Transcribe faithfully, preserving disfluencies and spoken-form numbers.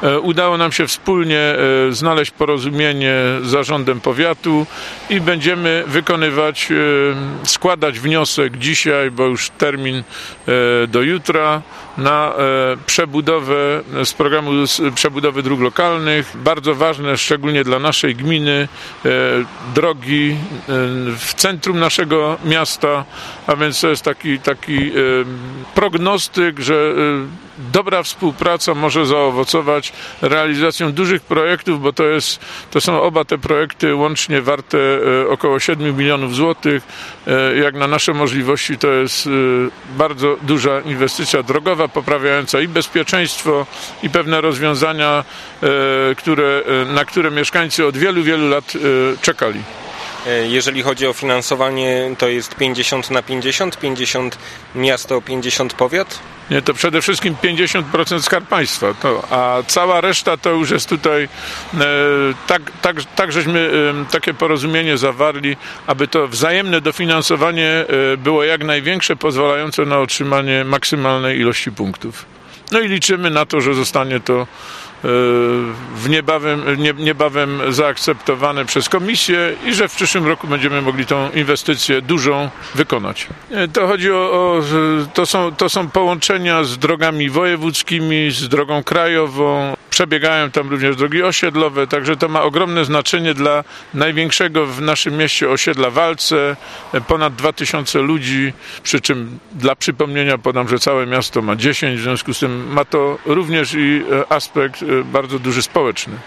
Udało nam się wspólnie znaleźć porozumienie z zarządem powiatu i będziemy wykonywać, składać wniosek dzisiaj, bo już termin do jutra, na przebudowę z programu przebudowy dróg lokalnych. Bardzo ważne, szczególnie dla naszej gminy, drogi w centrum naszego miasta, a więc to jest taki, taki prognostyk, że dobra współpraca może zaowocować realizacją dużych projektów, bo to jest, to są oba te projekty łącznie warte około siedmiu milionów złotych. Jak na nasze możliwości to jest bardzo duża inwestycja drogowa, poprawiająca i bezpieczeństwo, i pewne rozwiązania, które, na które mieszkańcy od wielu, wielu lat czekali. Jeżeli chodzi o finansowanie, to jest pięćdziesiąt na pięćdziesiąt, pięćdziesiąt miasto, pięćdziesiąt powiat? Nie, to przede wszystkim pięćdziesiąt procent Skarb Państwa, to, a cała reszta to już jest tutaj, e, tak, tak, tak żeśmy e, takie porozumienie zawarli, aby to wzajemne dofinansowanie e, było jak największe, pozwalające na otrzymanie maksymalnej ilości punktów. No i liczymy na to, że zostanie to w niebawem, nie, niebawem zaakceptowane przez komisję i że w przyszłym roku będziemy mogli tą inwestycję dużą wykonać. To chodzi o, o to są, to są połączenia z drogami wojewódzkimi, z drogą krajową. Przebiegają tam również drogi osiedlowe, także to ma ogromne znaczenie dla największego w naszym mieście osiedla Walce, ponad dwa tysiące ludzi, przy czym dla przypomnienia podam, że całe miasto ma dziesięć, w związku z tym ma to również i aspekt bardzo duży społeczny.